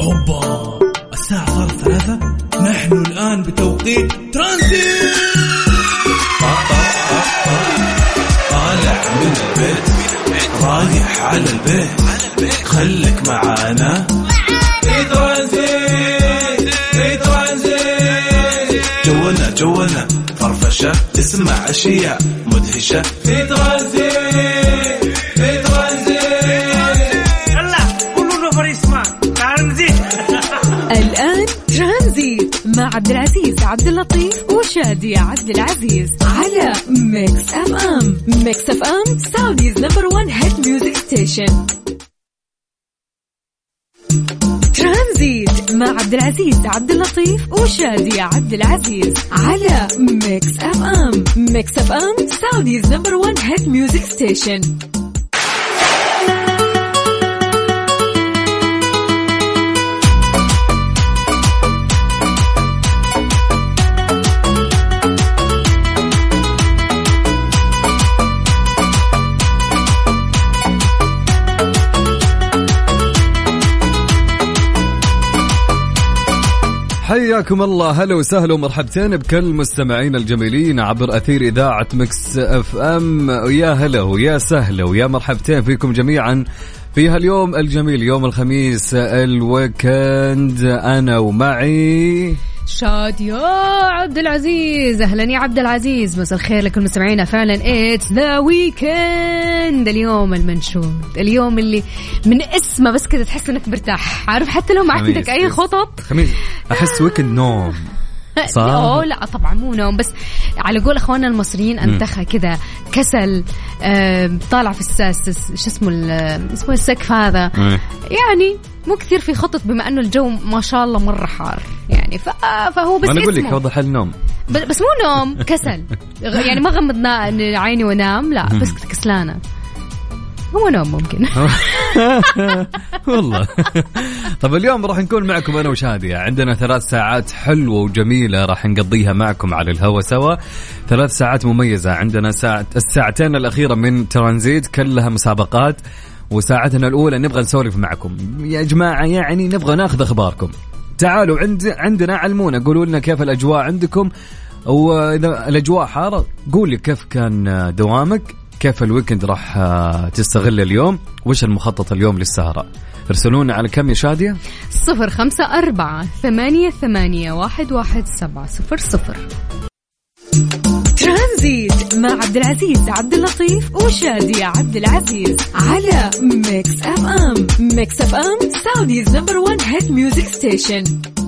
هوبا الساعة صارت 3. نحن الآن بتوقيت ترانزيت. طالع من البيت رايح على البيت خليك معانا في ترانزيت. في ترانزيت جونا فرفشة تسمع أشياء مدهشة في ترانزيت. في ترانزيت يلا قولوا نفر يسمع ترانزيت. الآن ترانزيت مع عبد العزيز عبد اللطيف وشادية عبد العزيز على ميكس اف ام. ميكس اف ام سعوديز نمبر 1 هيت ميوزك ستيشن. ترانزيت مع عبد العزيز عبد اللطيف وشادية عبد العزيز على ميكس اف ام. ميكس اف ام سعوديز نمبر 1 هيت ميوزك ستيشن. حياكم الله، هلا وسهلا ومرحبتين بكل مستمعين الجميلين عبر أثير إذاعة ميكس اف ام. ويا هلا ويا سهلا ويا مرحبتين فيكم جميعا في هاليوم الجميل، يوم الخميس الويكند. أنا ومعي شادية عبد العزيز. أهلا يا عبد العزيز، مساء الخير لكم مستمعينا. فعلا it's the weekend، اليوم المنشود، اليوم اللي من اسمه بس كده تحس انك برتاح، عارف، حتى لو ما عندك اي خطط. خميس احس ويكند نوم صح؟ لا طبعا مو نوم، بس على قول اخواننا المصريين انتخى كذا، كسل، طالع في الساس، شو اسمه السقف هذا، يعني مو كثير في خطط بما انه الجو ما شاء الله مره حار يعني، فهو بس انا اقول لك وضح النوم، بس مو نوم، كسل يعني ما غمضنا عيني وانام، لا بس كسلانه، هو نوم ممكن. والله. طب اليوم راح نكون معكم أنا وشادية، عندنا 3 ساعات حلوة وجميلة راح نقضيها معكم على الهوا سوا. 3 ساعات مميزة، عندنا الساعتين الأخيرة من ترانزيت كلها مسابقات، وساعتنا الأولى نبغى نسولف معكم يا جماعة، يعني نبغى ناخذ أخباركم. تعالوا عندنا علمونا، قولوا لنا كيف الأجواء عندكم، وإذا الأجواء حارة قولي كيف كان دوامك، كيف الويكند راح تستغل اليوم، وش المخطط اليوم للسهرة. ارسلونا على كم يا شادية؟ 0548811700. ترانزيت مع عبد العزيز عبد اللطيف وشادية عبد العزيز على ميكس اف ام. ميكس اف ام سعوديز نمبر 1 هيت ميوزك ستيشن.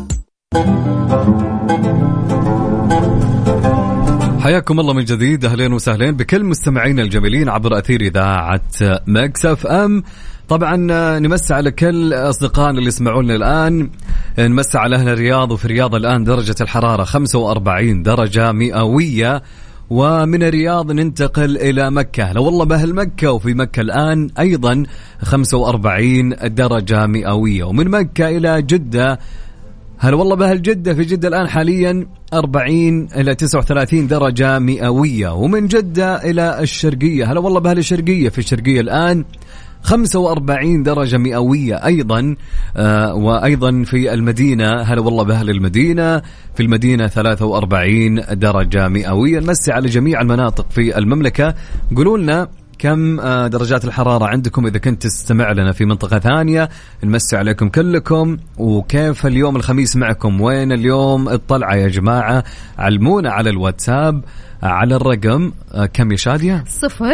حياكم الله من جديد، أهلين وسهلين بكل مستمعين الجميلين عبر أثير إذاعة ميكس اف ام. طبعا نمسي على كل أصدقائنا اللي يسمعونا الآن، نمسي على أهل الرياض، وفي الرياض الآن درجة الحرارة 45 درجة مئوية، ومن الرياض ننتقل إلى مكة. لو والله بأهل مكة، وفي مكة الآن أيضا 45 درجة مئوية، ومن مكة إلى جدة، هلا والله بأهل جدة، في جدة الآن حاليا 40 إلى 39 درجة مئوية، ومن جدة إلى الشرقية، هلا والله بأهل الشرقية، في الشرقية الآن 45 درجة مئوية أيضا. وأيضا في المدينة، هلا والله بأهل المدينة، في المدينة 43 درجة مئوية. نمسي على جميع المناطق في المملكة، قولوا لنا كم درجات الحرارة عندكم إذا كنت تستمع لنا في منطقة ثانية. نمسي عليكم كلكم، وكيف اليوم الخميس معكم، وين اليوم الطلعة يا جماعة. علمونا على الواتساب على الرقم كم يا شادية؟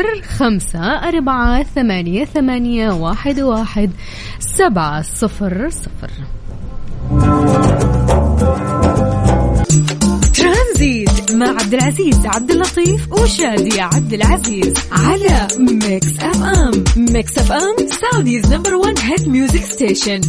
0548811700. ترانزيت مع عبد العزيز عبد اللطيف وشادية عبد العزيز على ميكس اف ام. ميكس اف ام سعوديز نمبر 1 هيت ميوزك ستيشن.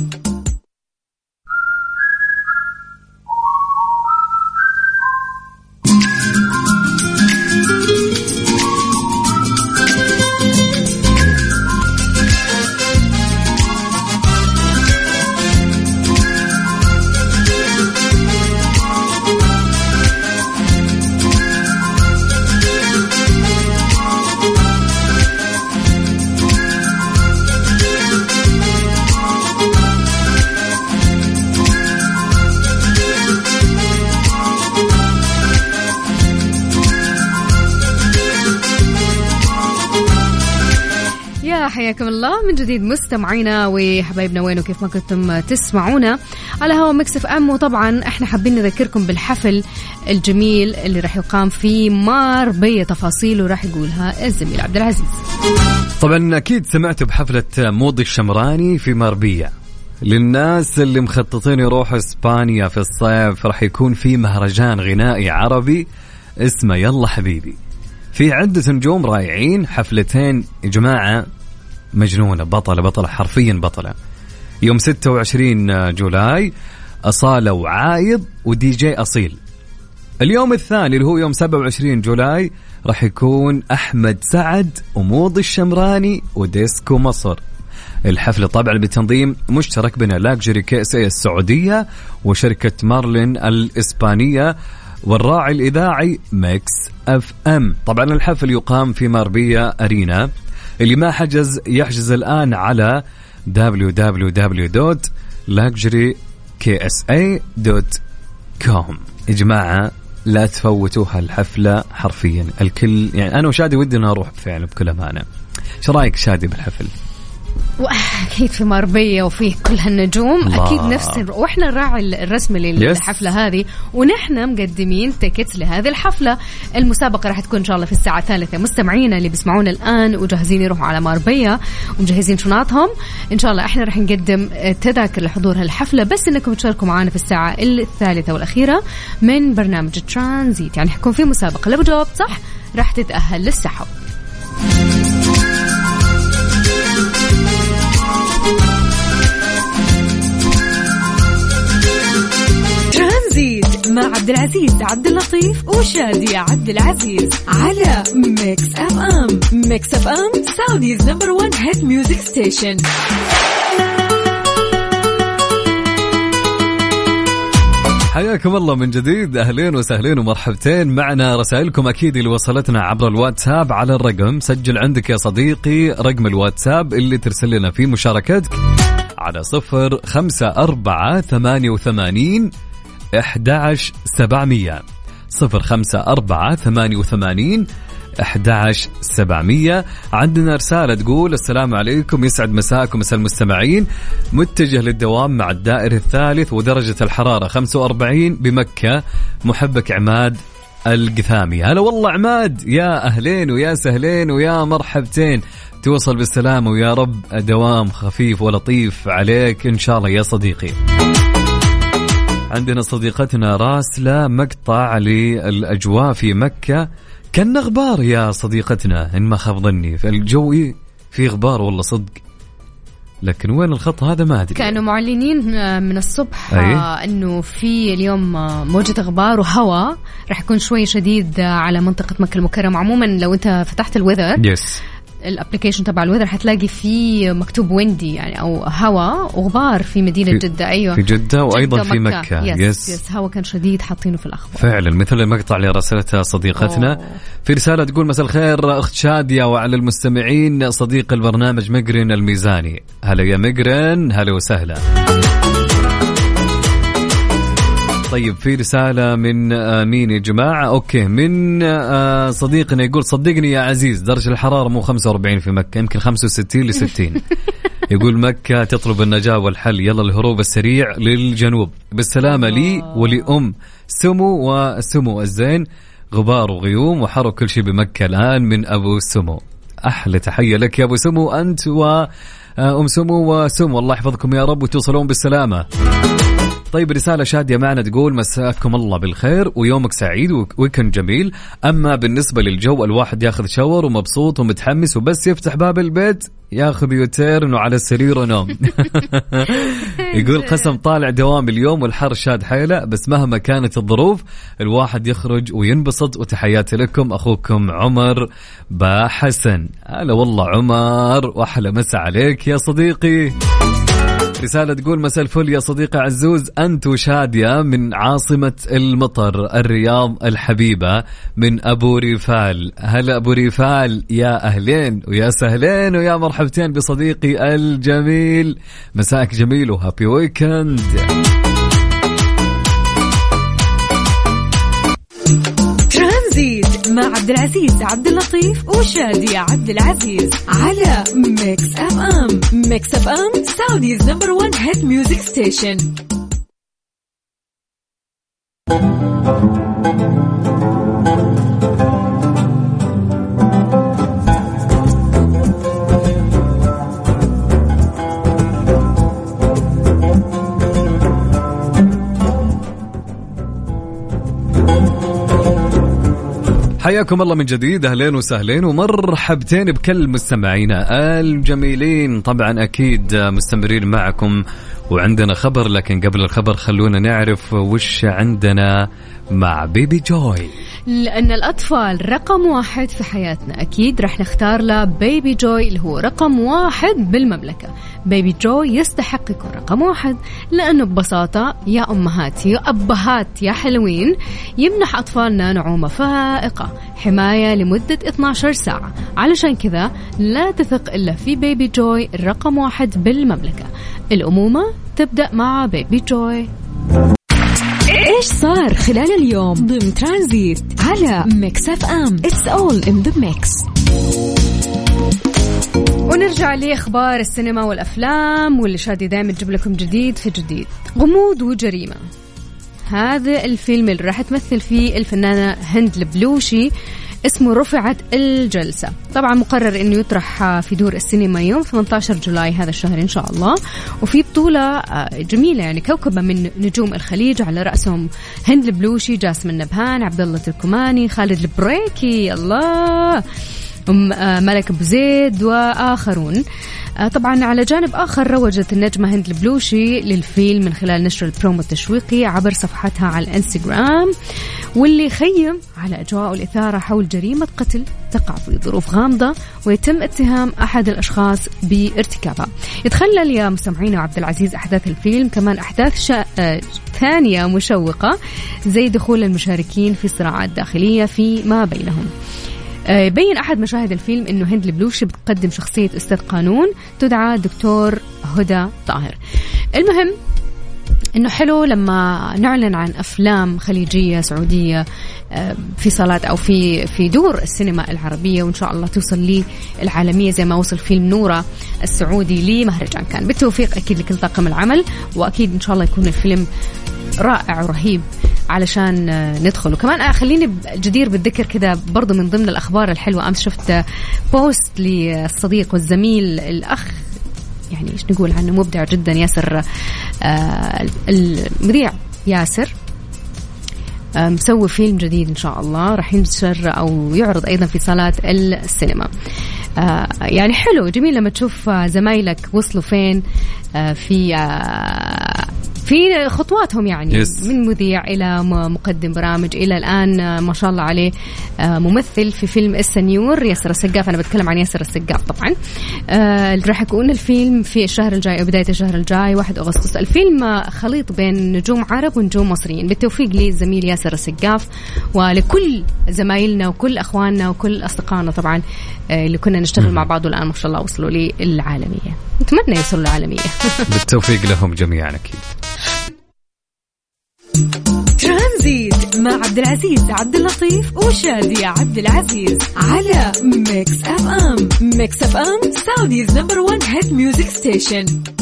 يا حياكم الله من جديد مستمعينا وحبايبنا وين وكيف ما كنتم تسمعونا على هوا ميكس اف ام. وطبعا احنا حابين نذكركم بالحفل الجميل اللي راح يقام في ماربية، تفاصيله راح يقولها الزميل عبد العزيز. طبعا اكيد سمعتوا بحفلة موضي الشمراني في ماربية. للناس اللي مخططين يروحوا اسبانيا في الصيف راح يكون في مهرجان غنائي عربي اسمه يلا حبيبي، في عدة نجوم رائعين، حفلتين يا جماعة مجنونة، بطلة حرفيا بطلة. يوم 26 جولاي أصالة وعايض ودي جي أصيل. اليوم الثاني اللي هو يوم 27 جولاي راح يكون أحمد سعد وموضي الشمراني وديسكو مصر. الحفلة طبعا بتنظيم مشترك بين لاكجري KSA السعودية وشركة مارلين الإسبانية والراعي الإذاعي ميكس اف ام. طبعا الحفل يقام في ماربية أرينا. اللي ما حجز يحجز الآن على www.luxuryksa.com. يا جماعة لا تفوتوا هالحفلة حرفيا، الكل يعني أنا وشادي ودنا نروح فعلا بكل أمانة. شو رأيك شادي بالحفل؟ وأكيد في ماربية وفيه كل هالنجوم الله. أكيد نفس وإحنا الراعي الرسمي للحفلة هذه، ونحن مقدمين تيكتس لهذه الحفلة. المسابقة راح تكون إن شاء الله في الساعة 3. مستمعينا اللي بيسمعونا الآن وجاهزين يروحوا على ماربية ومجهزين شنطهم، إن شاء الله إحنا راح نقدم تذاكر لحضور هالحفلة، بس إنكم تشاركوا معنا في الساعة 3 والأخيرة من برنامج ترانزيت. يعني حيكون في مسابقة، لو جاوبت صح راح تتأهل للسحب. ترانزيت مع عبد العزيز عبد اللطيف وشادي عبد العزيز على ميكس اف ام. ميكس اف ام سعوديز نمبر 1 هيت ميوزك ستيشن. حياكم الله من جديد، أهلين وسهلين ومرحبتين. معنا رسائلكم أكيد اللي وصلتنا عبر الواتساب على الرقم. سجل عندك يا صديقي رقم الواتساب اللي ترسل لنا فيه مشاركتك على 0548811700 0548811700. عندنا رسالة تقول السلام عليكم، يسعد مساكم مساء المستمعين، متجه للدوام مع الدائري الثالث ودرجة الحرارة 45 بمكة، محبك عماد القثامي. هلا والله عماد، يا أهلين ويا سهلين ويا مرحبتين، توصل بالسلامة ويا رب دوام خفيف ولطيف عليك إن شاء الله يا صديقي. عندنا صديقتنا راسلة مقطع للأجواء في مكة، كان غبار يا صديقتنا إن ما خاب ظني، فالجو في غبار والله صدق، لكن وين الخط هذا ما أدري. كانوا معلنين من الصبح أنه في اليوم موجة غبار وهواء راح يكون شوي شديد على منطقة مكة المكرمة. عموما لو أنت فتحت الويذر الابليكيشن تبع الويذر حتلاقي فيه مكتوب ويندي يعني او هواء وغبار في مدينه جده. ايوه في جده وايضا في مكه. يس هواء كان شديد حاطينه في الاخبار فعلا، مثل المقطع اللي راسلتها صديقتنا. في رساله تقول مساء الخير اخت شاديه وعلى المستمعين صديق البرنامج مقرن الميزاني. هلا يا مقرن، هلا وسهلا. طيب في رسالة من مين يا جماعة؟ أوكي من صديقنا يقول صدقني يا عزيز درجة الحرارة مو 45 في مكة، يمكن 65 ل60. يقول مكة تطلب النجاة والحل، يلا الهروب السريع للجنوب بالسلامة لي ولأم سمو وسمو الزين، غبار وغيوم وحر كل شيء بمكة الآن من أبو سمو. أحلى تحية لك يا أبو سمو أنت وأم سمو وسمو، الله يحفظكم يا رب وتوصلون بالسلامة. طيب رسالة شادية معنا تقول مساكم الله بالخير ويومك سعيد ويكند جميل. أما بالنسبة للجو الواحد ياخذ شاور ومبسوط ومتحمس وبس يفتح باب البيت ياخذ يوتيرن وعلى السرير ونوم. يقول قسم طالع دوام اليوم والحر شاد حيلة، بس مهما كانت الظروف الواحد يخرج وينبسط. وتحياتي لكم أخوكم عمر باحسن. هلا والله عمر وأحلى مسا عليك يا صديقي. رسالة تقول مساء الفل يا صديقي عزوز، أنت وشادية من عاصمة المطر الرياض الحبيبة من أبو ريفال. هلا أبو ريفال، يا أهلين ويا سهلين ويا مرحبتين بصديقي الجميل، مساءك جميل وهابي ويكند. ترانزيت مع عبد العزيز عبد اللطيف وشادية عبد العزيز على ميكس اف ام. ميكس اف ام سعوديز نمبر 1 هيت ميوزك ستيشن. حياكم الله من جديد، أهلين وسهلين ومرحبتين بكل مستمعينا الجميلين. طبعا أكيد مستمرين معكم وعندنا خبر، لكن قبل الخبر خلونا نعرف وش عندنا مع بيبي جوي. لأن الأطفال رقم 1 في حياتنا، أكيد رح نختار له بيبي جوي اللي هو رقم 1 بالمملكة. بيبي جوي يستحق يكون رقم 1 لأنه ببساطة يا أمهات يا أبهات يا حلوين يمنح أطفالنا نعومة فائقة، حماية لمدة 12 ساعة. علشان كذا لا تثق إلا في بيبي جوي الرقم 1 بالمملكة. الأمومة تبدأ مع بيبي جوي. إيش صار خلال اليوم ضمن ترانزيت على ميكس اف ام. It's all in the mix. ونرجع لأخبار السينما والأفلام واللي شادي دائما تجيب لكم جديد في جديد. غموض وجريمة، هذا الفيلم اللي راح تمثل فيه الفنانة هند البلوشي اسمه رفعت الجلسة. طبعا مقرر انه يطرح في دور السينما يوم 18 جولاي هذا الشهر ان شاء الله. وفي بطولة جميلة يعني كوكبة من نجوم الخليج، على رأسهم هند البلوشي، جاسم النبهان، عبد الله التركماني، خالد البريكي، الله، ملك أبو زيد وآخرون. طبعا على جانب آخر روجت النجمة هند البلوشي للفيلم من خلال نشر البرومو التشويقي عبر صفحتها على الانستغرام، واللي يخيم على أجواء الإثارة حول جريمة قتل تقع في ظروف غامضة ويتم اتهام أحد الأشخاص بارتكابها. يتخلل يا مستمعين عبد العزيز أحداث الفيلم كمان أحداث ثانية مشوقة زي دخول المشاركين في صراعات داخلية فيما بينهم. بين أحد مشاهد الفيلم أنه هند البلوشي بتقدم شخصية أستاذ قانون تدعى دكتور هدى طاهر. المهم أنه حلو لما نعلن عن أفلام خليجية سعودية في صالات أو في دور السينما العربية، وإن شاء الله توصل للعالمية زي ما وصل فيلم نورة السعودي لمهرجان كان. بالتوفيق أكيد لكل طاقم العمل، وأكيد إن شاء الله يكون الفيلم رائع ورهيب علشان ندخل. وكمان خليني جدير بالذكر كذا برضو من ضمن الأخبار الحلوة، أمس شفت بوست للصديق والزميل الأخ، يعني إيش نقول عنه، مبدع جدا، ياسر المذيع ياسر، مسوي فيلم جديد إن شاء الله راح ينشر أو يعرض أيضا في صالات السينما. يعني حلو جميل لما تشوف زمايلك وصلوا فين في خطواتهم، يعني من مذيع إلى مقدم برامج إلى الآن ما شاء الله عليه ممثل في فيلم السنيور ياسر السقاف. أنا بتكلم عن ياسر السقاف طبعا. راح يكون الفيلم في الشهر الجاي أو بداية الشهر الجاي 1 أغسطس. الفيلم خليط بين نجوم عرب ونجوم مصريين. بالتوفيق للزميل ياسر السقاف ولكل زمايلنا وكل أخواننا وكل أصدقائنا طبعا اللي كنا نشتغل مع بعض والآن ما شاء الله وصلوا للعالمية. نتمنى يوصلوا للعالمية. بالتوفيق لهم جميعا أكيد. ترانزيت مع عبد العزيز عبد اللطيف وشادية عبد العزيز على ميكس اف ام. ميكس اف ام سعوديز نمبر 1 هيت ميوزك ستيشن.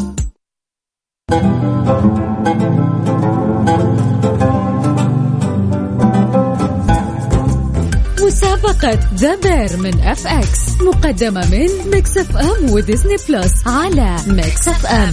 مسابقة ذا بير من اف اكس مقدمة من ميكس اف ام وديزني بلس على ميكس اف ام.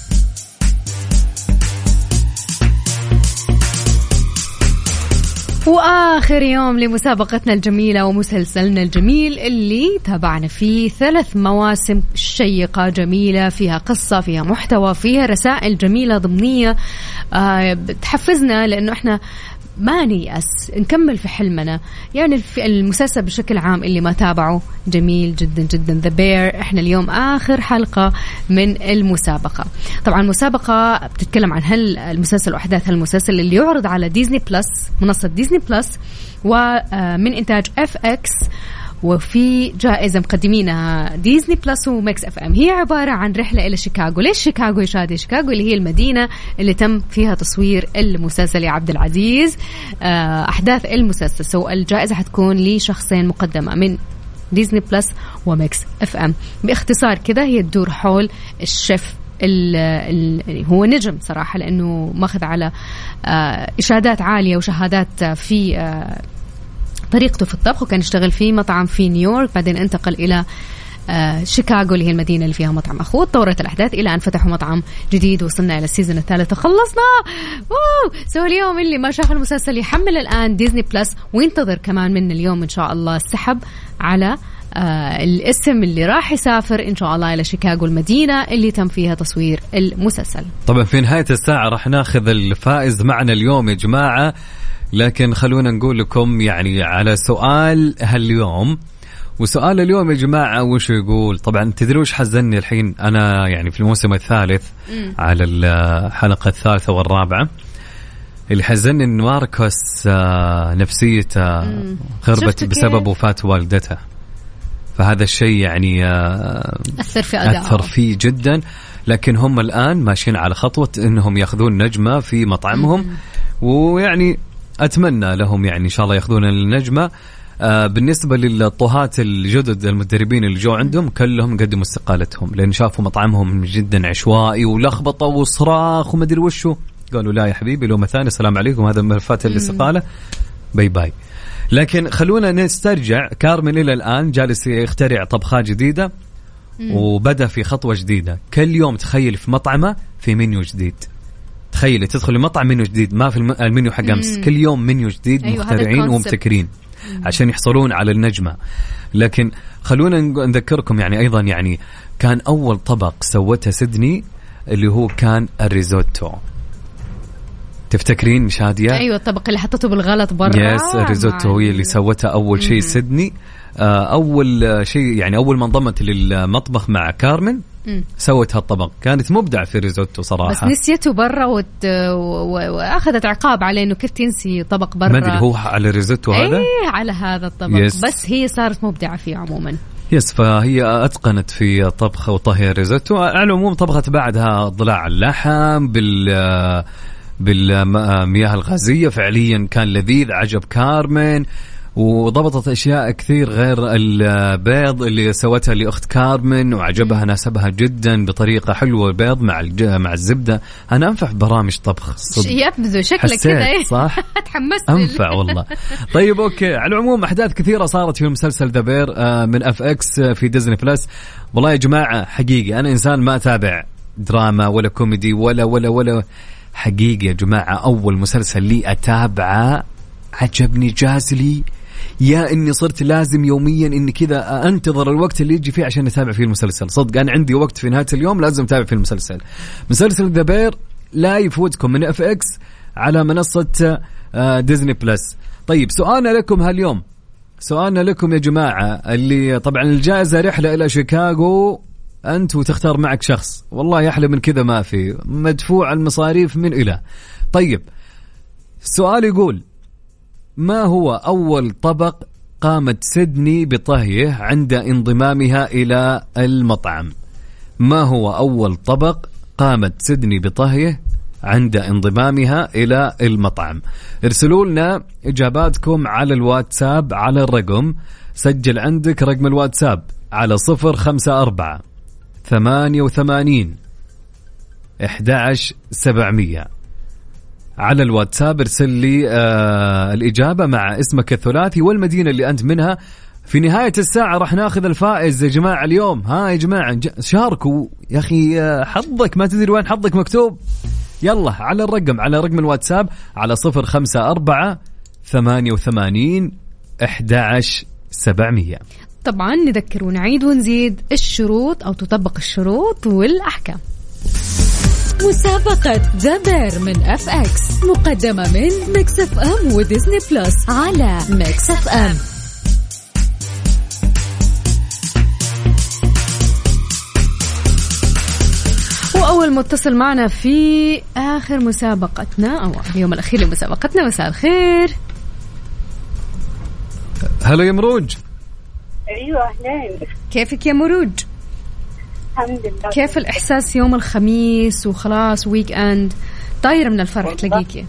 وآخر يوم لمسابقتنا الجميلة ومسلسلنا الجميل اللي تابعنا فيه 3 مواسم شيقة جميلة، فيها قصة، فيها محتوى، فيها رسائل جميلة ضمنية تحفزنا لأنه إحنا ما نيأس نكمل في حلمنا. يعني المسلسل بشكل عام اللي ما تابعه جميل جدا جدا ذا بير. احنا اليوم آخر حلقة من المسابقة. طبعا المسابقة بتتكلم عن المسلسل وأحداث المسلسل اللي يعرض على ديزني بلس، منصة ديزني بلس، ومن إنتاج اف اكس، وفي جائزة مقدمينها ديزني بلس وميكس اف ام. هي عبارة عن رحلة إلى شيكاغو. ليش شيكاغو يا شادي؟ شيكاغو اللي هي المدينة اللي تم فيها تصوير المسلسل يا عبد العزيز، أحداث المسلسل. سو الجائزة حتكون لشخصين مقدمة من ديزني بلس وميكس اف ام. باختصار كده هي تدور حول الشيف هو نجم صراحة، لأنه ماخذ على إشادات عالية وشهادات في طريقته في الطبخ، وكان يشتغل في مطعم في نيويورك، بعدين انتقل إلى شيكاغو اللي هي المدينة اللي فيها مطعم أخوه. تطورت الأحداث إلى أن فتحوا مطعم جديد، وصلنا إلى السيزون الثالث وخلصنا. سو اليوم اللي ما شاف المسلسل يحمل الآن ديزني بلس، وينتظر كمان من اليوم إن شاء الله السحب على الاسم اللي راح يسافر إن شاء الله إلى شيكاغو، المدينة اللي تم فيها تصوير المسلسل. طبعا في نهاية الساعة راح ناخذ الفائز معنا اليوم يا جماعة، لكن خلونا نقول لكم يعني على سؤال هاليوم. وسؤال اليوم يا جماعة وش يقول؟ طبعا تدروا وش حزني الحين أنا يعني في الموسم الثالث على الحلقة الثالثة والرابعة، اللي حزني إن ماركوس نفسيته خربت بسبب وفاة والدته. فهذا الشيء يعني أثر في أداءه، أثر فيه جدا. لكن هم الآن ماشيين على خطوة إنهم يأخذون نجمة في مطعمهم، ويعني أتمنى لهم يعني إن شاء الله يأخذون النجمة. بالنسبة للطهات الجدد المدربين اللي جو عندهم كلهم قدموا استقالتهم، لأن شافوا مطعمهم جدا عشوائي ولخبطة وصراخ وما أدري وشو. قالوا لا يا حبيبي لو مثاني السلام عليكم، هذا ملفات الاستقالة، باي باي. لكن خلونا نسترجع كارمن إلى الآن جالس يخترع طبخات جديدة، وبدأ في خطوة جديدة. كل يوم تخيل في مطعمه في منيو جديد. تخيل تدخل المطعم منيو جديد، ما في المنيو حق أمس، كل يوم منيو جديد. أيوة مخترعين ومبتكرين عشان يحصلون على النجمة. لكن خلونا نذكركم يعني أيضا يعني كان أول طبق سوته سيدني اللي هو كان الريزوتو. تفتكرين شادية؟ أيوة الطبق اللي حطته بالغلط برا. يس الريزوتو هي اللي سوتها أول شيء سيدني. أول شيء يعني أول ما انضمت للمطبخ مع كارمن سوت هالطبق. كانت مبدع في الريزوتو صراحة، بس نسيته برا وأخذت عقاب عليه إنه كيف تنسي طبق برا. ما أدري هو على الريزوتو هذا؟ إيه على هذا الطبق. يس. بس هي صارت مبدعة فيه عموما. يس فهي أتقنت في طبخ وطهي الريزوتو. على العموم طبخت بعدها ضلع اللحم بالمياه الغازية، فعليا كان لذيذ عجب كارمن. وضبطت أشياء كثير غير البيض اللي سوتها لأخت كارمن وعجبها، ناسبها جدا بطريقة حلوة. البيض مع الزبدة. أنا أنفع في برامج طبخ يبدو شكلك كذا صح. تحمست أنفع والله. طيب أوكي، على العموم أحداث كثيرة صارت في مسلسل ذا بير من اف اكس في ديزني بلس. والله يا جماعة حقيقي أنا إنسان ما أتابع دراما ولا كوميدي ولا حقيقي يا جماعة أول مسلسل لي أتابعه عجبني جازلي، يا إني صرت لازم يوميا إني كذا أنتظر الوقت اللي يجي فيه عشان أتابع فيه المسلسل. صدق أنا عندي وقت في نهاية اليوم لازم أتابع فيه المسلسل. مسلسل ذا بير لا يفوتكم من اف اكس على منصة ديزني بلس. طيب سؤالنا لكم هاليوم، سؤالنا لكم يا جماعة اللي طبعا الجائزة رحلة إلى شيكاغو، أنت وتختار معك شخص. والله يحلى من كذا ما في، مدفوع المصاريف من إلى. طيب السؤال يقول ما هو أول طبق قامت سيدني بطهيه عند انضمامها إلى المطعم؟ ما هو أول طبق قامت سيدني بطهيه عند انضمامها إلى المطعم؟ ارسلوا لنا إجاباتكم على الواتساب على الرقم، سجل عندك رقم الواتساب على 054-88-11700 على الواتساب. ارسل لي الإجابة مع اسمك الثلاثي والمدينة اللي أنت منها. في نهاية الساعة راح ناخذ الفائز يا جماعة اليوم. ها يا جماعة شاركوا يا أخي، حظك ما تدري وين حظك مكتوب. يلا على الرقم، على رقم الواتساب على 054-88-11700. طبعا نذكر ونعيد ونزيد الشروط أو تطبق الشروط والأحكام. مسابقة ذا بير من اف اكس مقدمة من ميكس اف ام وديزني بلس على ميكس اف ام. وأول متصل معنا في آخر مسابقتنا أو اليوم الأخير لمسابقتنا. مساء الخير. هلا يا مروج. ايوه اهلين. كيفك يا مروج؟ الحمد لله. كيف الإحساس يوم الخميس وخلاص ويك أند طايرة من الفرح تلاقيكي؟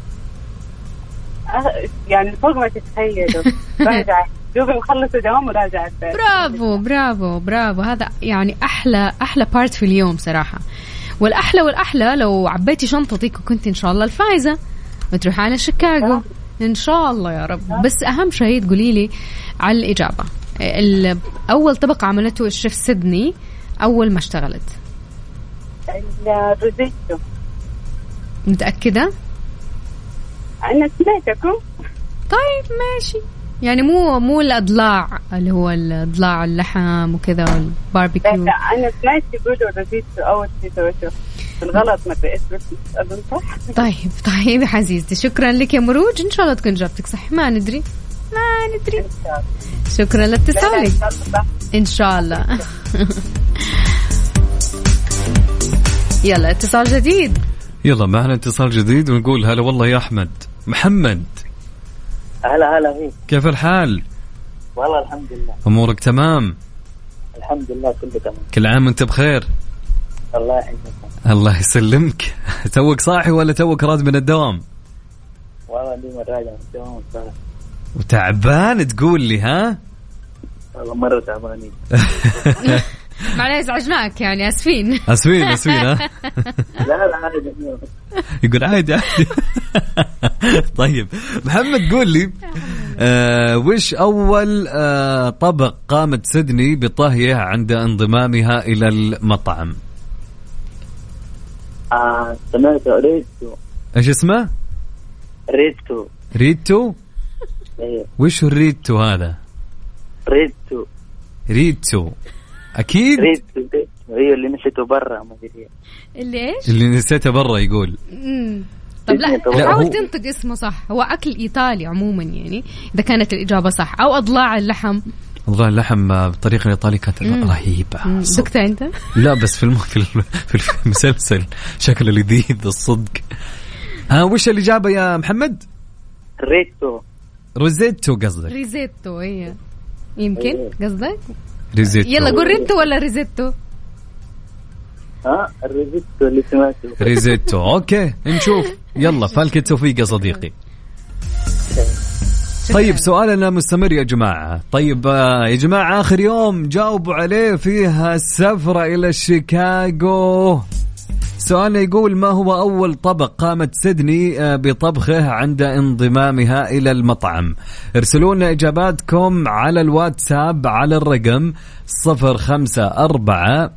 يعني فوق ما تتخيلوا. راجعة دوبي مخلصة دوام وراجعة البيت. برافو برافو برافو، هذا يعني أحلى بارت في اليوم صراحة. والأحلى لو عبيتي شنطتك وكنت إن شاء الله الفائزة وتروح على شيكاغو إن شاء الله يا رب. بس أهم شيء تقولي لي على الإجابة. أول طبق عملته الشيف سيدني أول ما اشتغلت؟ الروزيتو. متأكدة؟ أنا سمعتكم. طيب ماشي، يعني مو الأضلاع اللي هو الضلاع اللحم وكذا والباربيكيو. لا أنا سمعت يقولوا روزيتو أو روزيتو بالغلط ما بقيت أظن صح. طيب يا حزيزتي، شكرا لك يا مروج، إن شاء الله تكون جابتك صح. ما ندري. شكرا لاتصالك. إن شاء الله. يلا اتصال جديد. يلا معنا اتصال جديد ونقول هلا والله يا أحمد. محمد. هلا فيك. كيف الحال؟ والله الحمد لله. أمورك تمام؟ الحمد لله كله تمام. كل عام وانت بخير. الله يحفظك. الله يسلمك. توك صاحي ولا توك راد من الدوام؟ والله لي راجع من الدوام صراحة. وتعبان تقول لي ها؟ والله مرة تعبانين. معليش ازعجناك يعني، اسفين ها؟ لا عادي. يقول عادي. طيب محمد قول لي وش أول طبق قامت سيدني بطهيه عند انضمامها إلى المطعم؟ سمعت ريتو. ايش اسمه؟ ريتو. ايوه. وش الريتو هذا؟ ريتو اكيد. ريتو هي اللي نسيته برا، ما ادري اللي ايش اللي نسيته برا يقول. طب لا حاول تنطق اسمه صح. هو اكل ايطالي عموما يعني اذا كانت الاجابه صح، او اضلاع اللحم. أضلاع اللحم بالطريقه الايطاليه كانت رهيبه. دقت انت؟ لا بس في المسلسل شكله لذيذ الصدق. وش الاجابه يا محمد؟ روزيتو قصدك؟ ريزيتو هي يمكن قصدك ريزيتو. يلا قول ريتو ولا ريزيتو؟ الريزيتو اللي سمعته. ريزيتو. اوكي نشوف. يلا فالك التوفيق يا صديقي. طيب سؤالنا مستمر يا جماعة. طيب يا جماعة آخر يوم جاوبوا عليه فيها السفرة إلى شيكاغو. سؤالنا يقول ما هو أول طبق قامت سيدني بطبخه عند انضمامها إلى المطعم؟ ارسلونا إجاباتكم على الواتساب على الرقم 054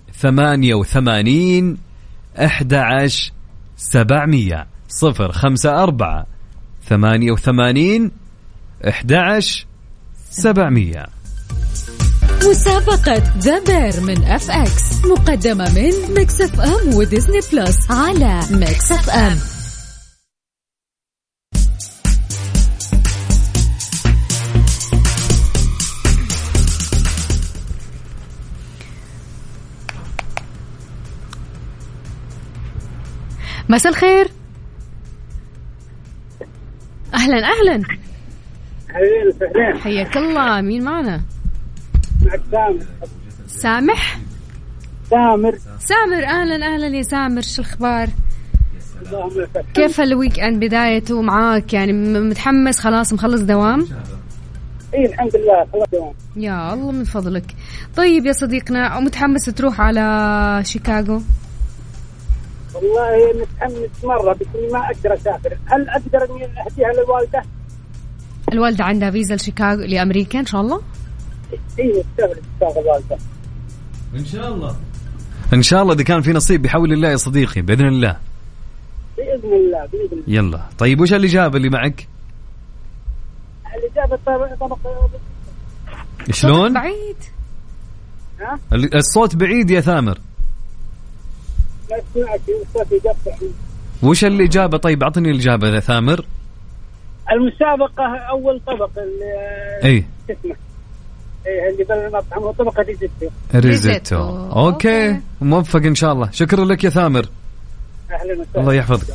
88 11 700. 054 88 11 700. مسابقة ذا بير من اف اكس مقدمة من ميكس اف ام وديزني بلس على ميكس اف ام. مساء الخير. اهلا حياك الله. مين معنا؟ سامر. اهلا يا سامر، شو الاخبار؟ كيف الويك اند بدايته معاك؟ يعني متحمس خلاص مخلص دوام؟ اي الحمد لله خلاص دوام. يا الله من فضلك. طيب يا صديقنا متحمس تروح على شيكاغو؟ والله متحمس مرة بس ما أقدر أسافر. هل أقدر إني أهديها للوالدة؟ الوالدة عندها فيزا لشيكاغو لأمريكا إن شاء الله؟ إيه تسافر الوالدة إن شاء الله إذا كان في نصيب بحول الله يا صديقي بإذن الله. بإذن الله. يلا طيب وش الإجابة اللي معك؟ الإجابة طبق. شلون؟ بعيد. الصوت بعيد يا ثامر. ما سمعت الصوت يقطع. وش الإجابة؟ طيب أعطني الإجابة يا ثامر. المسابقة أول طبق إيه اسمه اللي بالمطعم هو طبق ريزيتو. أوكي موفق إن شاء الله. شكرا لك يا ثامر. أهلا وسهلا. الله يحفظك.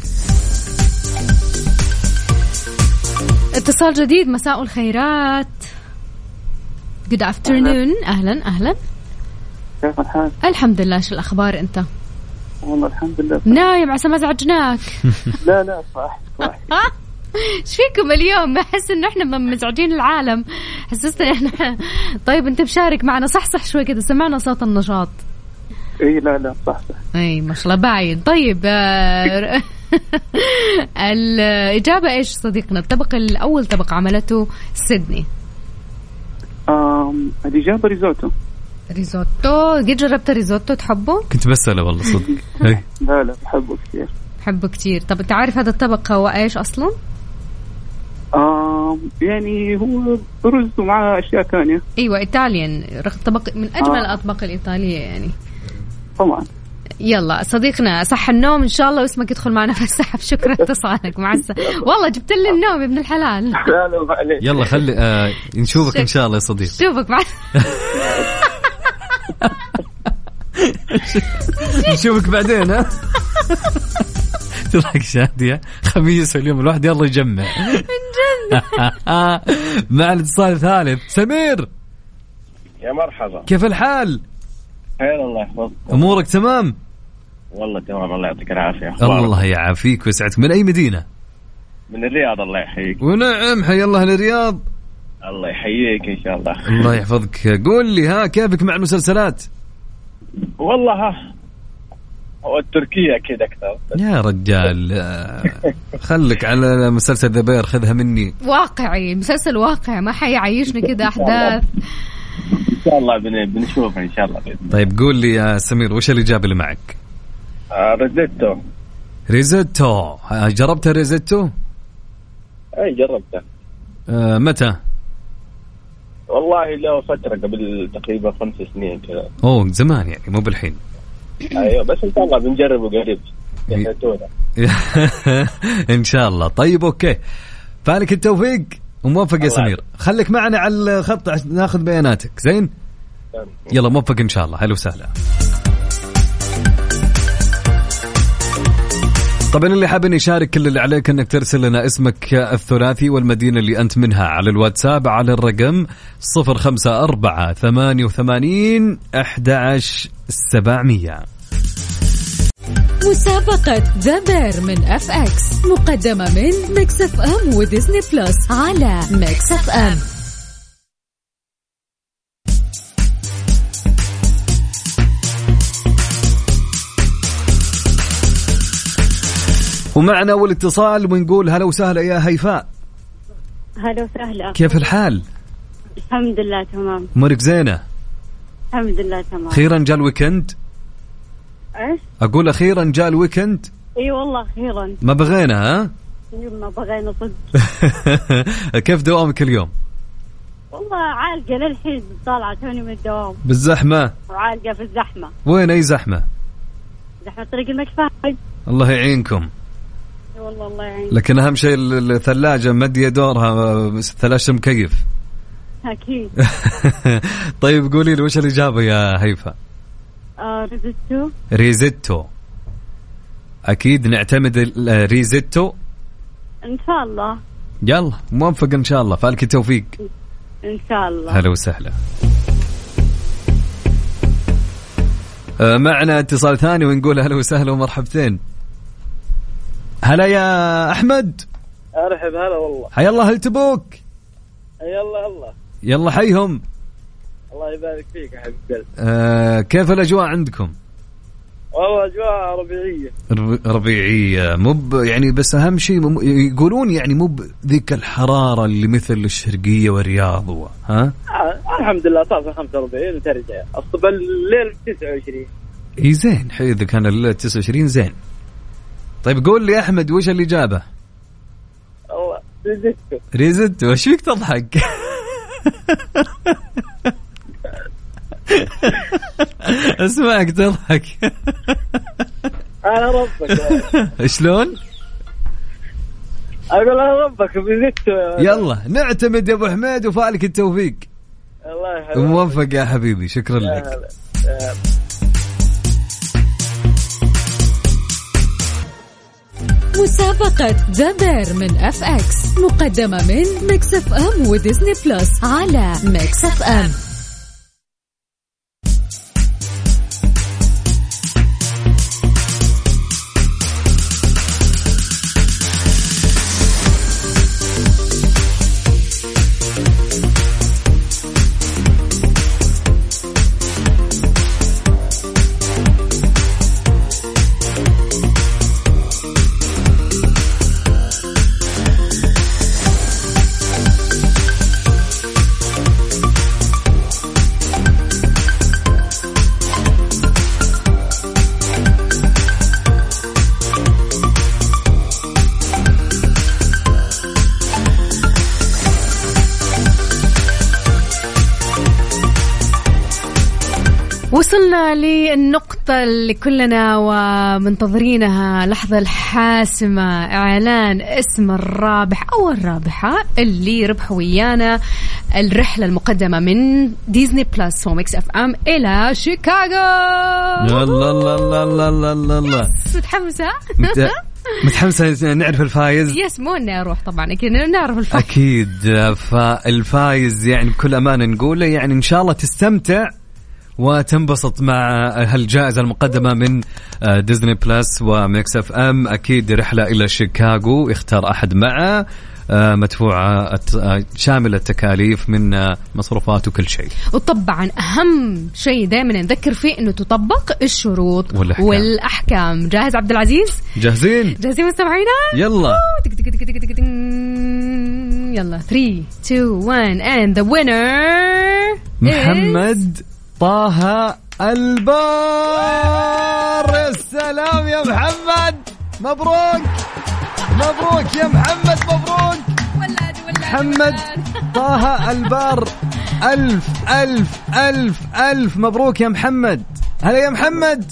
اتصال جديد. مساء الخيرات. Good afternoon. أهلا. كيف الحال؟ الحمد لله. شو الأخبار أنت؟ والله الحمد لله. نايم عسى ما زعجناك. لا صح. ايش فيكم اليوم؟ احس انه احنا مزعجين العالم. حسستني احنا. طيب انت مشارك معنا، صح شوي كذا، سمعنا صوت النشاط. اي لا صح. اي ما شاء الله باين. طيب الإجابة ايش صديقنا؟ الطبق الأول طبق عملته سيدني. الإجابة ريزوتو. قد جربت ريزوتو؟ تحبه؟ كنت بسأله والله صدق. لا بحبه كثير. طب انت عارف هذا الطبق هو ايش اصلا؟ يعني هو رز ومعه اشياء ثانيه. ايوه ايطاليان، طبق من اجمل الاطباق الايطاليه يعني. طبعا. يلا صديقنا صح النوم ان شاء الله، واسمك يدخل معنا في السحب. شكرا اتصالك. مع والله جبت لي النوم يا ابن الحلال. لا يلا خلي نشوفك ان شاء الله يا صديق. شوفك مع نشوفك بعدين. ها تضحك شادية. خميس اليوم الواحد يلا يجمع. مع الاتصال الثالث سمير. يا مرحبا. كيف الحال؟ خير الله يحفظك. امورك تمام؟ والله تمام الله يعطيك العافية. الله يعافيك ويسعدك. من اي مدينة؟ من الرياض. الله يحييك. ونعم حي الله الرياض. الله يحييك ان شاء الله. الله يحفظك. قول لي كيفك مع المسلسلات؟ والله والتركية كده أكثر. يا رجال خلك على مسلسل ذا بير، خذها مني. واقعي، مسلسل واقع ما حيعيشنا كده أحداث. إن شاء الله بنشوفها إن شاء الله. طيب قول لي يا سمير وش الإجابة اللي معك؟ ريزوتو. جربتها ريزوتو؟ أي جربتها. متى؟ والله له فترة قبل تقريبا 5 سنين كذا. أوه زمان يعني مو بالحين. أيوة بس إن شاء الله بنجربه قريب. إن شاء الله. طيب أوكي، فالك التوفيق وموفق يا سمير. خليك معنا على الخط عشان ناخذ بياناتك. زين يلا موفق إن شاء الله. هلا وسهلا. طبعا اللي حابين يشارك كل اللي عليك انك ترسل لنا اسمك الثلاثي والمدينة اللي انت منها على الواتساب على الرقم 0548811700. مسابقة ذا بير من اف اكس مقدمة من ميكس اف ام وديزني بلس على ميكس اف ام. ومعنا أول اتصال ونقول هلا وسهلا يا هيفاء. هلا وسهلا. كيف الحال؟ الحمد لله تمام. أمورك زينة؟ الحمد لله تمام. أخيرا جاء الويكند. إيش؟ أقول أخيرا جاء الويكند. إي والله أخيرا. ما بغينا ها؟ ما بغينا صدق. كيف دوامك اليوم؟ والله عالقة للحين، طالعة توني من الدوام. بالزحمة؟ وعالقة في الزحمة. وين أي زحمة؟ زحمة طريق المكفاي. الله يعينكم. والله الله يعين. لكن أهم شيء الثلاجة مدية دورها، ثلاجة مكيف. أكيد. طيب قولي لي وش الإجابة يا هيفا؟ ريزيتو. أكيد نعتمد ريزيتو إن شاء الله. يلا موفق إن شاء الله. فالك التوفيق إن شاء الله. هلا وسهلا. معنا اتصال ثاني ونقول هلا وسهلا ومرحبتين. هلا يا أحمد. أرحب. هلا والله. حي الله. هل تبوك؟ يلا حيهم. الله يبارك فيك يا حبيب قلبي. كيف الأجواء عندكم؟ والله أجواء ربيعية مو يعني، بس أهم شيء يقولون يعني مو ذيك الحرارة اللي مثل الشرقية والرياض. ها الحمد لله صار 45 وترجع الصبح الليل 29. إيه زين. إذا كان الليل 29 زين. طيب قول لي أحمد وش الإجابة؟ والله ريزيتو. وش فيك تضحك؟ اسمعك تضحك. أنا ربك. شلون؟ أقول أنا ربك ريزيتو. يلا نعتمد يا أبو حميد وفالك التوفيق. الله يحفظك. موفق يا حبيبي. شكرا لك. مسابقة زبير من اف اكس مقدمة من ميكس اف ام وديزني بلس على ميكس اف ام. وصلنا للنقطة اللي كلنا ومنتظرينها، لحظة الحاسمة، إعلان اسم الرابح أو الرابحة اللي ربحوا ويانا الرحلة المقدمة من ديزني بلس وميكس اف ام إلى شيكاغو. الله الله الله الله الله الله. متحمسة؟ متحمسة نعرف الفايز. يس، مو اني اروح طبعا، اكيد نعرف الفايز. اكيد. فالفايز يعني بكل امانة نقوله يعني ان شاء الله تستمتع وتنبسط مع هالجائزة المقدمة من ديزني بلس وميكس اف ام. أكيد رحلة إلى شيكاغو، يختار أحد معه، مدفوعة شاملة التكاليف من مصروفات وكل شيء. وطبعا أهم شيء دائما نذكر فيه إنه تطبق الشروط والأحكام. جاهز عبد العزيز؟ جاهزين مستمعينا؟ يلا يلا 3 2 1 and the winner محمد طه البار. يا سلام يا محمد، مبروك مبروك يا محمد، مبروك محمد طه البار. ألف ألف ألف ألف مبروك يا محمد. هلا يا محمد،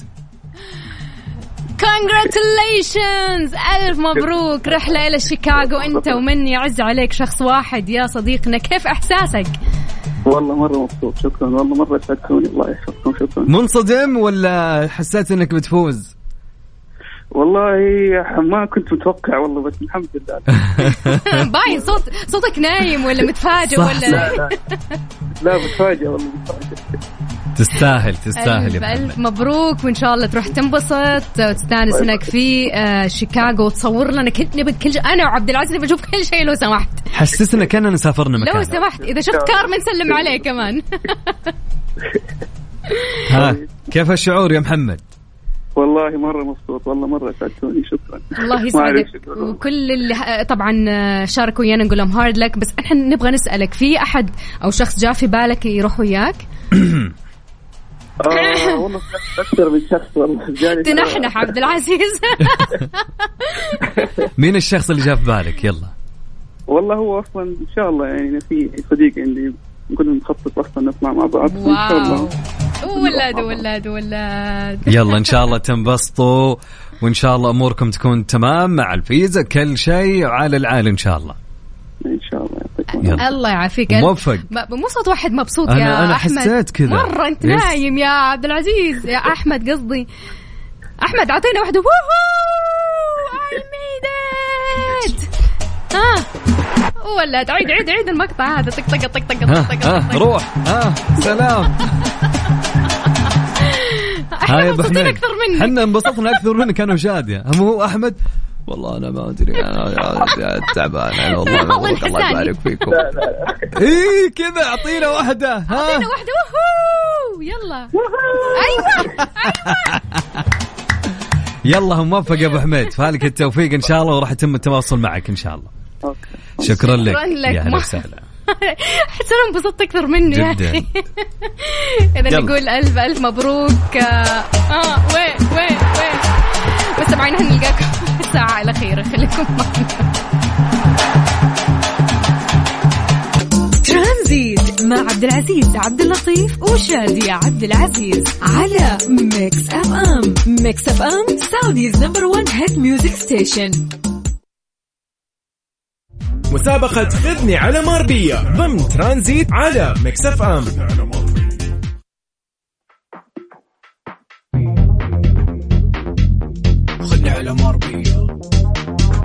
congratulations، ألف مبروك. رحلة إلى شيكاغو أنت ومني يعز عليك شخص واحد يا صديقنا. كيف إحساسك؟ والله مرة مبسوط، شكرا، والله مرة سعدتوني، الله يحفظكم، شكرا. منصدم ولا حسيت انك بتفوز؟ والله ما كنت متوقع والله، بس الحمد لله. باين صوتك نايم ولا متفاجئ ولا؟ لا متفاجئ والله، متفاجئ. تستاهل ألف مبروك، وإن شاء الله تروح تنبسط وتستانس هناك في شيكاغو وتصور لنا كل شيء. أنا وعبد العزيز بنشوف كل شيء لو سمحت. حسسنا كأننا سافرنا مكان. لو سمحت إذا شفت كارمن سلم عليه كمان. ها كيف الشعور يا محمد؟ والله مرة مبسوط، والله مرة سعدتوني، شكرا. الله يسعدك. وكل اللي طبعا شاركوا ويانا نقول لهم هارد لك. بس احنا نبغى نسألك، في أحد أو شخص جاء في بالك يروح وياك؟ والله أكثر من شخص والله. تنحنح عبد العزيز. مين الشخص اللي جاء في بالك؟ يلا. والله هو أصلا إن شاء الله يعني في صديق عندي كنا نخطط أصلا نطلع مع بعض. إن شاء الله. ولاد. يلا إن شاء الله تنبسطوا، وإن شاء الله أموركم تكون تمام مع الفيزا، كل شيء على العال إن شاء الله. إن شاء الله. الله يعافيك. موفق. مو صوت واحد مبسوط أنا يا أحمد. حسيت كذا مرة أنت نايم يا عبد العزيز، يا أحمد قصدي. أحمد عطينا واحدة. I made it. ولا عيد المقطع هذا. طق طق طق طق طق. روح. سلام. احنا مبسوطين اكثر منك. احنا انبسطنا اكثر منك انا وشادية. هو احمد والله انا ما ادري، انا تعبان انا والله. الله يبارك فيكم. ايه كذا اعطينا واحده. اعطينا واحده. يلا. ايوه يلا هم موفق يا ابو حميد، فالك التوفيق ان شاء الله، وراح يتم التواصل معك ان شاء الله. شكرا لك يا اهلا وسهلا. حسنا انبسطت اكثر مني يا اخي. اذا نقول الف مبروك. وين بس معنا نلقاكم في الساعه الاخيره، خليكم معنا. ترانزيت مع عبد العزيز عبد اللطيف وشادية عبد العزيز على ميكس اف ام. ميكس اف ام سعوديز نمبر 1 هيت ميوزك ستيشن. مسابقة خذني على ماربية ضمن ترانزيت على ميكس اف ام. خذني على ماربية.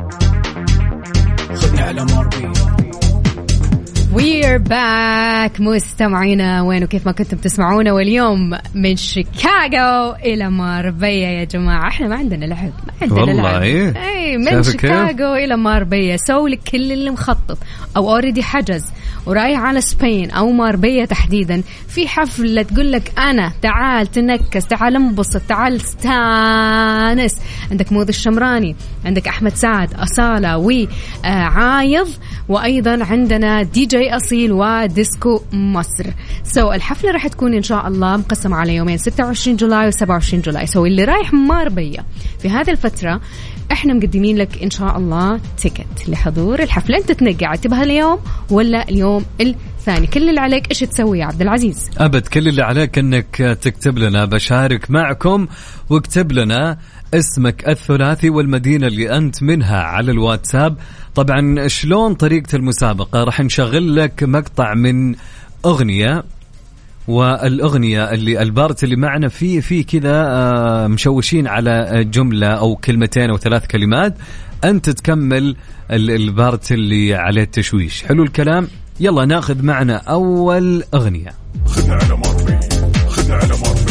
We're back مستمعينا وين وكيف ما كنتم تسمعونا. واليوم من شيكاغو إلى ماربيا يا جماعة. احنا ما عندنا لعب، ما عندنا لعب. اي من شيكاغو إلى ماربيا. سوي لك كل اللي مخطط أو أوريدي حجز ورايح على سبين أو ماربيا تحديدا في حفلة تقول لك أنا تعال تنكس، تعال انبسط، تعال استانس. عندك موذ الشمراني، عندك أحمد سعد، أصالة وعايض، وأيضا عندنا دي جي أصيل وديسكو مصر. الحفلة راح تكون إن شاء الله مقسمة على يومين 26 جولاي و27 جولاي. اللي رايح ماربيا في هذه الفترة احنا مقدمين لك إن شاء الله تيكت لحضور الحفلة. انت تنقع تبها اليوم ولا اليوم الثاني. كل اللي عليك ايش تسوي يا عبد العزيز؟ أبد كل اللي عليك انك تكتب لنا بشارك معكم، واكتب لنا اسمك الثلاثي والمدينة اللي أنت منها على الواتساب. طبعا شلون طريقة المسابقة؟ راح نشغل لك مقطع من أغنية، والأغنية اللي البارت اللي معنا فيه كذا مشوشين على جملة أو كلمتين أو 3 كلمات، أنت تكمل البارت اللي عليه التشويش. حلو الكلام؟ يلا ناخذ معنا أول أغنية. خذ على مربي، خذ على مربي.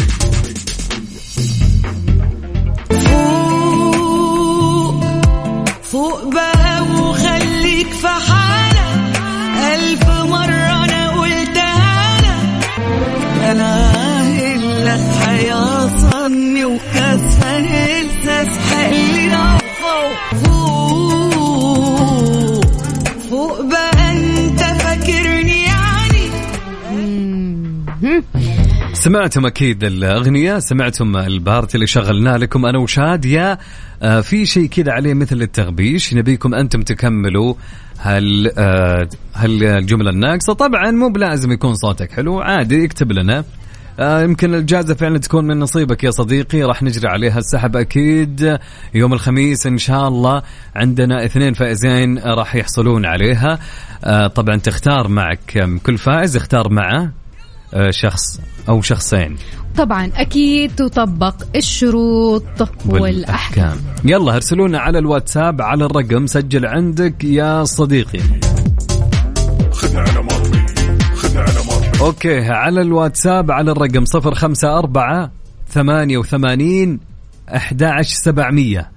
فوق بقى وخليك في حالك، 1000 مرة أنا قلتها لك، أنا لك حياصني وكسهل تسحلنا فوق بقى أنت فاكرني يعني. سمعتم أكيد الأغنية، سمعتم البارت اللي شغلنا لكم أنا وشادية. في شيء كذا عليه مثل التغبيش، نبيكم أنتم تكملوا الجملة الناقصة. طبعا مو بلازم يكون صوتك حلو، عادي اكتب لنا. يمكن الجائزة فعلا تكون من نصيبك يا صديقي. راح نجري عليها السحب أكيد يوم الخميس إن شاء الله. عندنا 2 فائزين راح يحصلون عليها. طبعا تختار معك كل فائز اختار معه شخص أو شخصين. طبعا أكيد تطبق الشروط والأحكام. يلا ارسلونا على الواتساب على الرقم، سجل عندك يا صديقي. خذ على مربي، خذ على مربي. أوكي، على الواتساب على الرقم 054 88 11700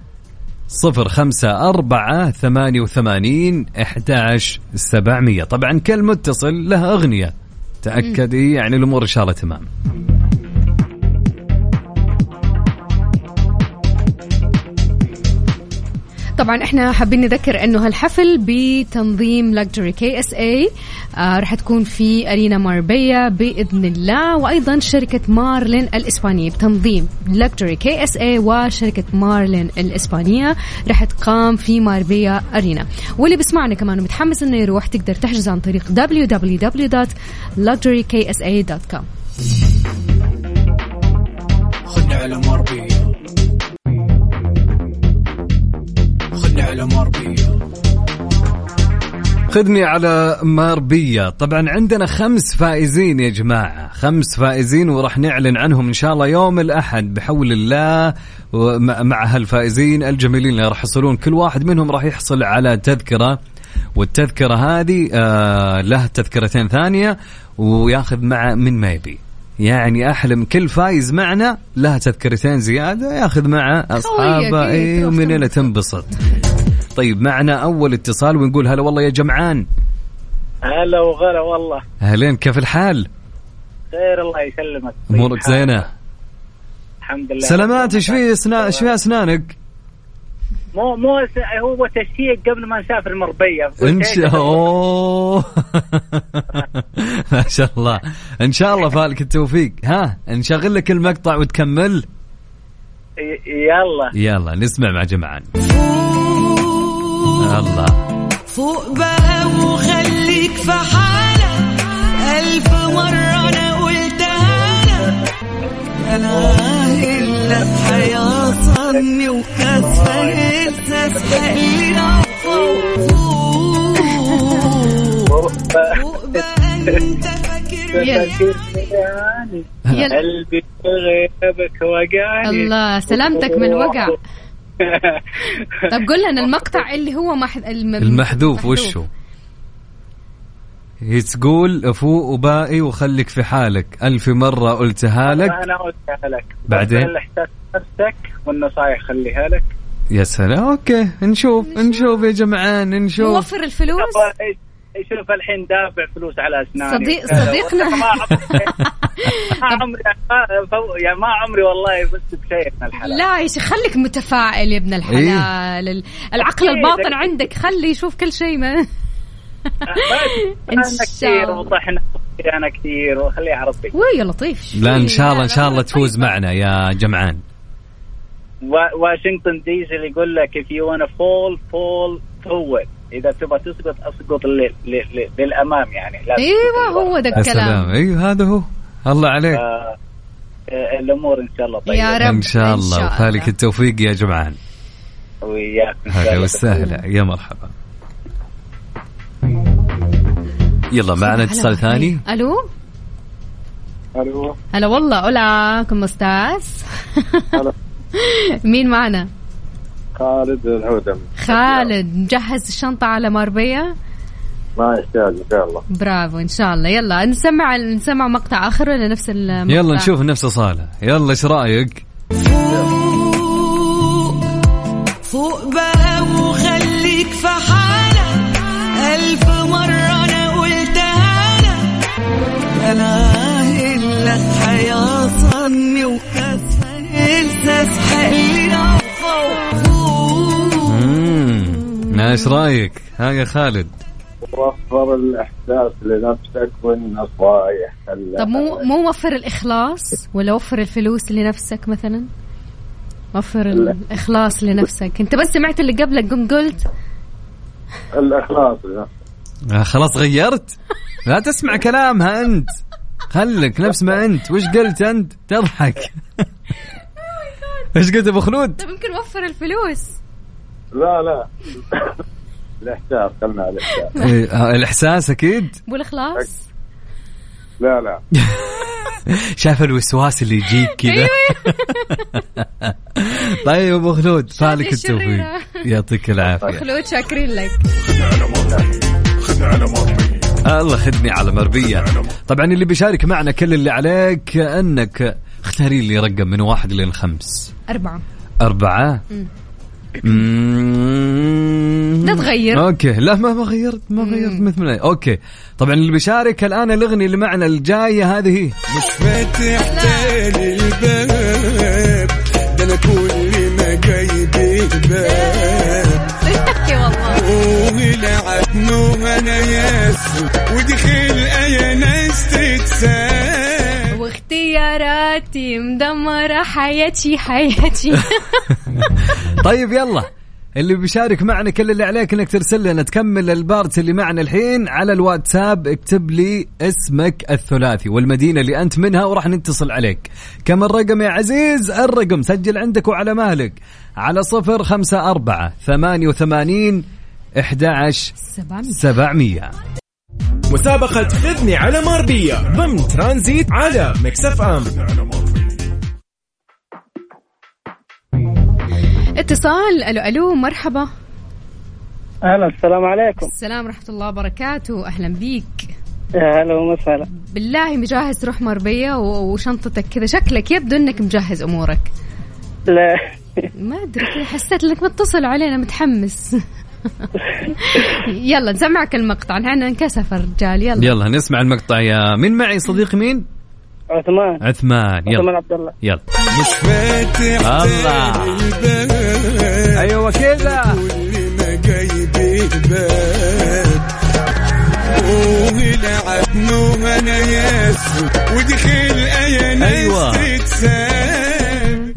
054 88 11700. طبعا كل متصل له أغنية، تأكدي يعني الأمور إن شاء الله تمام. طبعا احنا حابين نذكر انه هالحفل بتنظيم لكجري KSA راح تكون في أرينا ماربيا بإذن الله، وأيضا شركة مارلين الإسبانية بتنظيم لكجري KSA وشركة مارلين الإسبانية راح تقام في ماربيا أرينا. واللي بسمعنا كمان ومتحمس انه يروح تقدر تحجز عن طريق www.luxuryksa.com. خدنا على ماربيا، خذني على ماربيا. طبعا عندنا 5 فائزين يا جماعة، 5 فائزين وراح نعلن عنهم إن شاء الله يوم الأحد بحول الله. مع هالفائزين الجميلين اللي راح يحصلون كل واحد منهم راح يحصل على تذكرة، والتذكرة هذه له تذكرتين ثانية وياخذ مع من ما يبي. يعني أحلم كل فايز معنا له تذكرتين زيادة ياخذ معه أصحابه ومن اللي تنبسط. طيب معنا أول اتصال ونقول هلا والله يا جمعان. هلا وغلا والله. أهلين، كيف الحال؟ خير الله يسلمك. أمورك زينة؟ الحمد لله. سلامات. إيش في أسنانك؟ مو هو تشيك قبل ما نسافر المربية. إن شاء الله. ما شاء الله، إن شاء الله فالك التوفيق. ها نشغل لك المقطع وتكمل. يلا نسمع مع جمعان. الله فوق بقى وخليك في حالك، 1000 مرة أنا قلتها لك، أنا لك حياصني وكسهل تسحلنا فوق بقى أنت فاكرني قلبي غيبك وقعني. الله سلامتك من الوقع. طب قول لنا المقطع اللي هو المحذوف وشو؟ هي تقول افوق وباقي وخليك في حالك، 1000 مرة قلتها لك. أنا قلتها لك. بعدين الإحساس نفسك والنصائح خليها لك. يا سلام. أوكي نشوف يا جماعان، نشوف. موفر الفلوس. شوف الحين دافع فلوس على أسناني. صديقنا. ما عمري والله بس بشيء من الحلال. لا يا شيخ خليك متفائل يا ابن الحلال. العقل الباطن عندك خلي يشوف كل شيء. ما أنا كثير وطحنا أنا كثير وخليها ربي. ويا لطيف. لا إن شاء الله تفوز معنا يا جمعان. واشنطن ديزل يقول لك if you wanna fall forward. إذا تبغى أسقط للأمام يعني. أيوة هو ذا الكلام. أيوة هذا هو. الله عليك. الأمور إن شاء الله طيبة يا رب إن شاء الله وفالك التوفيق يا جمعان. وياك. هلا وسهلا يا مرحبا. يلا معنا اتصال ثاني. الو هلا والله. hola ¿cómo estás؟ مين معنا؟ خالد الهودم. خالد مجهز الشنطة على ماربيا؟ ما يحتاج إن شاء الله. برافو إن شاء الله. يلا نسمع مقطع آخر ولا نفس المقطع؟ يلا نشوف نفس صالة. يلا إيش رأيك؟ فوق بقى وخليك في حالك، 1000 مرة أنا قلتها لك، أنا لك حياصني وكسر حقلي. ايش رايك ها يا خالد؟ وفر الاحساس لنفسك والنصائح. طب مو وفر الاخلاص ولا وفر الفلوس لنفسك مثلا؟ وفر الاخلاص لنفسك. انت بس سمعت اللي قبلك قلت الاخلاص لنفسك. خلاص غيرت. لا تسمع كلامها انت، خلك نفس ما انت. وش قلت انت؟ تضحك. ايش قلت ابو خلود؟ طب يمكن وفر الفلوس. لا الاحساس. خلنا على الاحساس. الاحساس اكيد. والاخلاص لا شايف الوسواس اللي يجيك كذا. طيب ابو خلود فالك التوفيق، يعطيك العافيه. ابو خلود شاكرين لك. الله خدني على مربية. طبعا اللي بيشارك معنا كل اللي عليك انك اختاري لي رقم من 1 إلى 5. 4. لا تغير. اوكي لا ما غيرت مثل اوكي. طبعا اللي بيشارك الان الاغنيه اللي معنا الجايه هذه مش فاتح تاني الباب، ده انا كل ما جايب الباب ولعبنه انا ياسو ودخل ايا ناس تتساب واختياراتي مدمره حياتي. طيب يلا اللي بيشارك معنا كل اللي عليك انك ترسل لنا تكمل البارت اللي معنا الحين على الواتساب. اكتب لي اسمك الثلاثي والمدينة اللي انت منها وراح نتصل عليك. كم الرقم يا عزيز؟ الرقم سجل عندك وعلى مهلك على 054-88-11-700. مسابقة خذني على ماربية ضمن ترانزيت على ميكس اف ام. اتصال. الو مرحبا. اهلا السلام عليكم. السلام ورحمة الله وبركاته. اهلا بيك. هلا وسهلا. بالله مجهز تروح مربية وشنطتك كذا؟ شكلك يبدو انك مجهز امورك. لا ما ادري كذا حسيت انك متصل علينا متحمس. يلا نسمعك المقطع. احنا انكسف الرجال. يلا نسمع المقطع. يا مين معي صديقي؟ مين؟ عثمان. يلا عثمان عبد الله. يلا. مش فاتح الله. ايوه كذا. كل ما جايب الباب ولعبنه انا ياسو ودخل ايا ناس تتساب.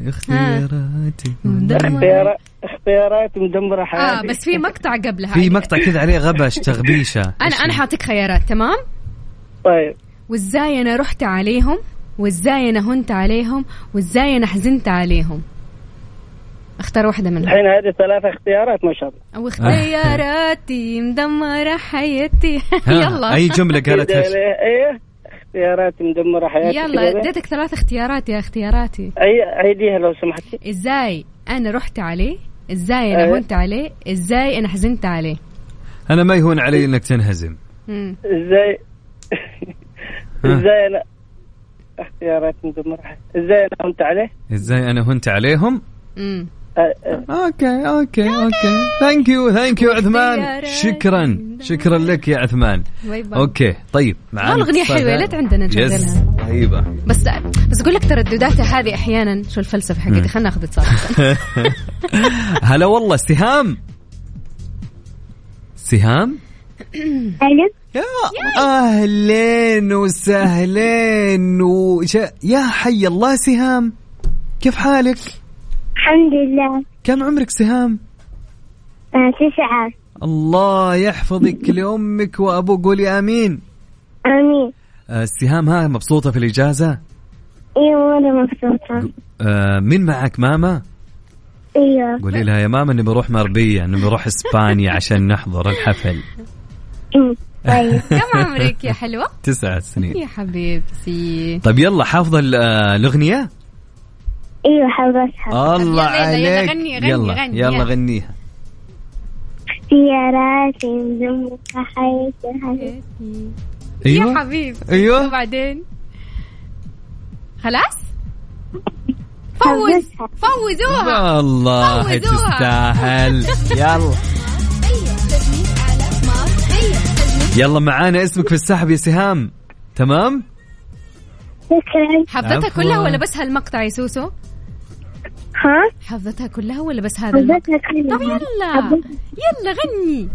اختيارات مدمرة حياتي. بس في مقطع قبلها. في مقطع كذا عليه غبش تغبيشة. أنا حاعطيك خيارات. تمام. طيب. وإزاي أنا رحت عليهم، وإزاي أنا هنت عليهم، وإزاي أنا حزنت عليهم. اختار واحدة منهم. الحين هذه 3 اختيارات ما شاء الله. أو اختياراتي مدمرة حياتي. يلا. أي جملة قالتها؟ إيه اختياراتي مدمرة حياتي. يلا اديتك 3 اختيارات يا اختياراتي. عيديها لو سمحتي. ازاي انا رحت عليه، ازاي انا هونت عليه، ازاي انا حزنت عليه. انا ما يهون علي انك تنهزم. ازاي ازاي انا اختيارات مدمرة. ازاي انا هونت عليه، ازاي انا هونت عليهم. اوكي ثانك يو عثمان، شكرا لك يا عثمان. اوكي طيب معنا اغنيه حلوه ليت عندنا نشغلها. طيبه بس اقول لك تردداتها هذه احيانا شو الفلسفه حقتي. خلينا ناخذ اتصال. هلا والله سهام يا اهلين وسهلين يا حي الله سهام، كيف حالك؟ الحمد لله. كم عمرك سهام؟ 9. الله يحفظك لأمك وأبوك، قولي آمين. آمين. سهام ها مبسوطة في الإجازة؟ ايوه انا مبسوطة. مين معك ماما؟ ايوه. قولي لها يا ماما اني بروح مربية، اني بروح اسبانيا عشان نحضر الحفل. طيب. كم عمرك يا حلوة؟ 9 سنين يا حبيبتي. طيب يلا حافظة الأغنية؟ ايوه حافظتها. الله عليك. يلا غنيها. اختيارات دمك حياتي. ايوه يا حبيب. ايوه وبعدين خلاص فوزوها والله تستاهل. يلا معانا اسمك في السحب يا سهام. تمام شكرا. حفظتها كلها ولا بس هالمقطع يا سوسو؟ حفظتها كلها ولا بس هذا المقطع؟ طب يلا غني.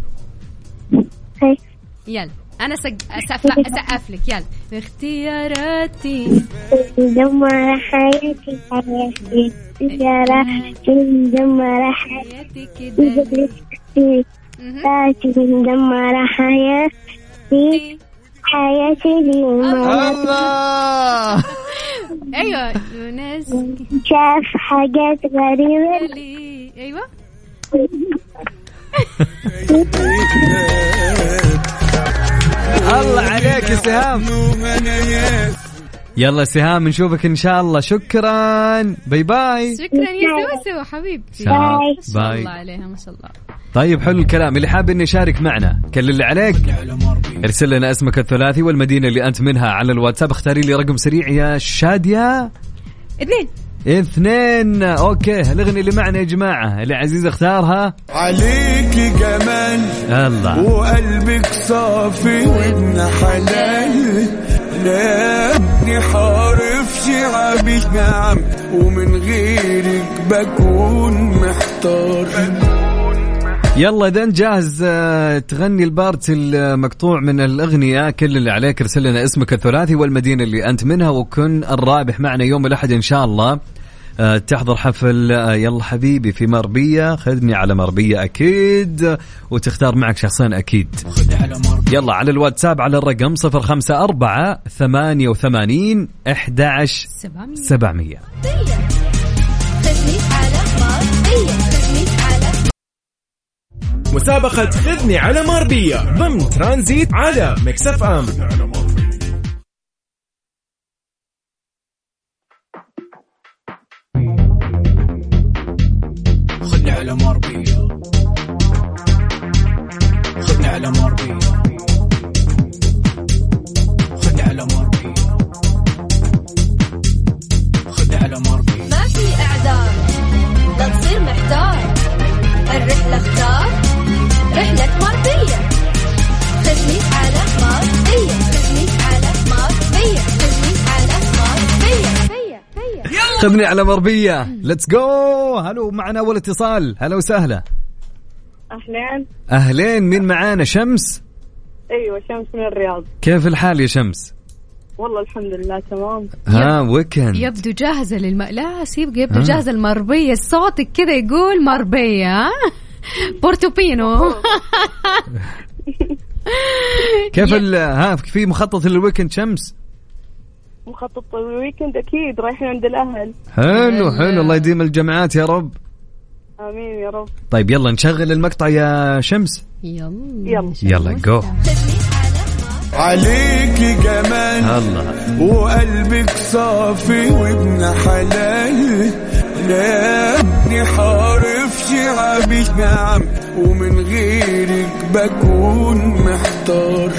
يلا أنا أسقف لك. يلا اختياراتي دمر حياتي اختياراتي دمر حياتي دمر حياتي الله. ايوه ناس شاف حاجات غريبة. ايوه الله عليك يا سهام. يلا سهام نشوفك ان شاء الله. شكرا باي باي. شكرا يا سوسو حبيبتي. باي. الله عليها ما شاء الله. طيب حلو الكلام. اللي حاب انه يشارك معنا كل اللي عليك ارسل لنا اسمك الثلاثي والمدينة اللي انت منها على الواتساب. اختاري لي رقم سريع يا شادية. 2. اوكي الاغنية اللي معنا يا جماعة اللي عزيز اختارها. عليكي جمال الله وقلبك صافي وابن حلال، لا ابني حارف شعبي نعم ومن غيرك بكون محتار. يلا إذا جاهز تغني البارت المقطوع من الأغنية. كل اللي عليك ارسل لنا اسمك الثلاثي والمدينة اللي أنت منها وكن الرابح معنا يوم الأحد إن شاء الله. تحضر حفل يلا حبيبي في مربية. خذني على مربية أكيد وتختار معك شخصين أكيد. يلا على الواتساب على الرقم 054-88-11-700. مسابقة خذني على مربية ضمن ترانزيت على ميكس اف ام. خذني على مربية، خذني على مربية، خذني على مربية، خذني على مربية. ما في إعذار، لا تصير محتار، الرحلة اختار رحلة مربية. خذني على مربية، خذني على مربية، خذني على مربية. خذني على مربية. ليتس جو. هلو معنا أول اتصال. هلا وسهلا. أهلين. مين معانا؟ شمس. أيوة شمس من الرياض. كيف الحال يا شمس؟ والله الحمد لله تمام. ويكند يبدو جاهزة لا سيب يبدو جاهزة المربية. صوتك كذا يقول مربية. بورتوبينو. كيف في مخطط للويكند شمس؟ مخطط الويكند أكيد رايحين عند الأهل. حلو الله يديم الجمعات يا رب. آمين يا رب. طيب يلا نشغل المقطع يا شمس. يلا جو. عليكي جمال الله وقلبك صافي وابن حلال، لا ابني حارف شعبي عبيش نعم ومن غيرك بكون محتار.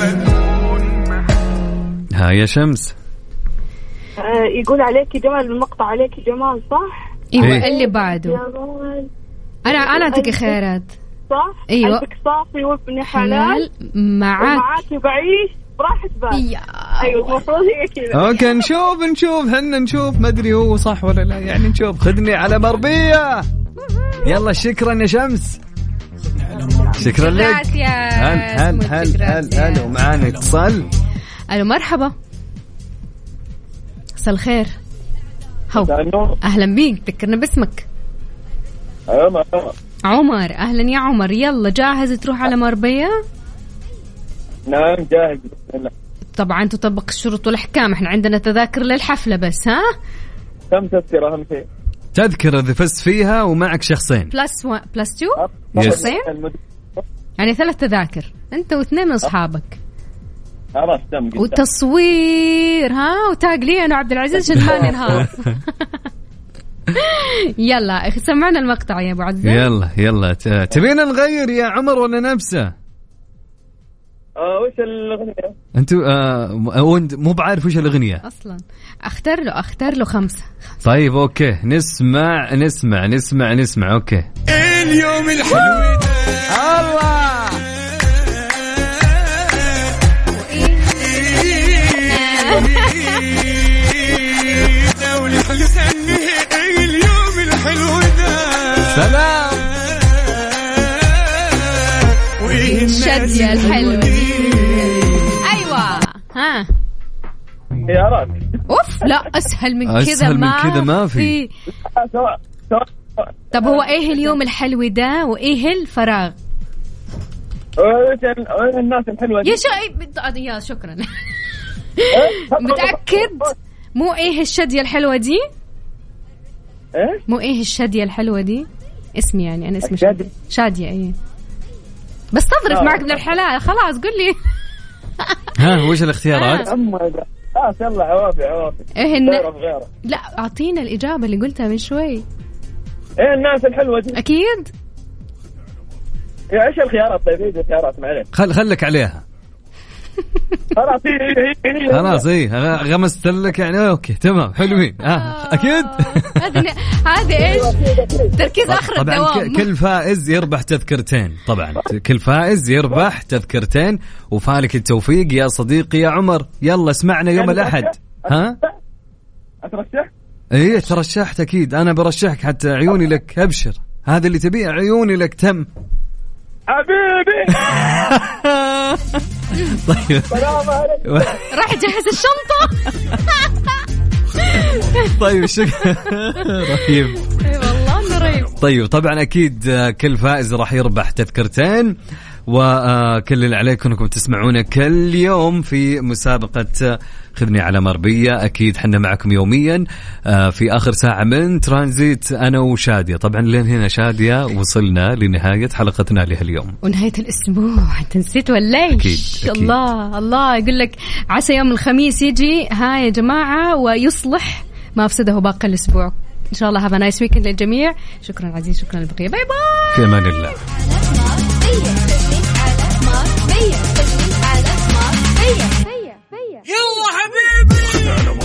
ها يا شمس. يقول عليك جمال المقطع، عليك جمال صح؟ ايوه اللي بعده انا اعطيك خيارات صح. ايوه قلبك صافي وابن حلال معاك بعيش براحة بال. ايوه المفروض هي كذا. اوكي نشوف حنا نشوف، ما ادري هو صح ولا لا، يعني نشوف. خذني على مربية. يلا شكرا يا شمس، شكرا لك. هل ومعانا اتصال. الو مرحبا، مساء الخير. هو اهلا بيك، ذكرنا باسمك. عمر. اهلا يا عمر، يلا جاهز تروح على مربية؟ نعم جاهز. طبعا تطبق الشروط والاحكام، احنا عندنا تذاكر للحفلة بس. ها كم تذكرة؟ اهم شيء تذكرة إذا فزت فيها ومعك شخصين بلس 1 بلس 2 شخصين، يعني 3 تذاكر انت واثنين من اصحابك. خلاص تم. وتصوير وتاج لي انا عبد العزيز عشان ما ننهار. يلا سمعنا المقطع يا ابو عزيز. يلا تبينا نغير يا عمر ولا نفسه؟ وش الاغنية؟ انت مو بعارف وش الاغنية اصلا. اختار له 5. طيب اوكي نسمع. اوكي اليوم الحلو ده الله اليوم الحلو ده سلام الشدية الحلوة. ايوه خيارات. اوف لا اسهل من كذا ما في. طب هو ايه اليوم الحلو ده وايه الفراغ؟ الناس الحلوة دي. يا شكرا. متأكد مو ايه الشدية الحلوة دي؟ مو ايه الشدية الحلوة دي؟ اسمي يعني انا اسمي شادية. ايه بس تضرب معك من الحلال. خلاص قل لي. وش الاختيارات؟ يلا عوافي. ايه لا اعطينا الإجابة اللي قلتها من شوي. ايه الناس الحلوة دي اكيد. يا ايش الخيارات؟ طيب ايه الخيارات معلش. خلك عليها. خلاص غمست لك يعني. اوكي تمام حلوين. اكيد. هذه ايش تركيز اخر الدوام. طبعا كل فائز يربح تذكرتين. طبعا كل فائز يربح تذكرتين وفالك التوفيق يا صديقي يا عمر. يلا اسمعنا يوم الأحد. اترشح؟ ايه ترشحت اكيد. انا برشحك حتى عيوني لك. ابشر هذا اللي تبيه، عيوني لك. تم حبيبي. طيب راح جهز الشنطة. طيب شكرا. رهيب والله انه رهيب. طيب طبعا اكيد كل فائز راح يربح تذكرتين، وكل اللي عليكم انكم تسمعونا كل يوم في مسابقة خذني على مربية. أكيد حنا معكم يوميا في آخر ساعة من ترانزيت أنا وشادية. طبعا لين هنا شادية وصلنا لنهاية حلقتنا لهاليوم ونهاية الأسبوع. أنت نسيت ولا إيش؟ الله يقول لك عسى يوم الخميس يجي يا جماعة ويصلح ما أفسده باقي الأسبوع. إن شاء الله هذا نايس ويكند للجميع. شكرا عزيز، شكرا للبقية. باي باي. في أمان الله. على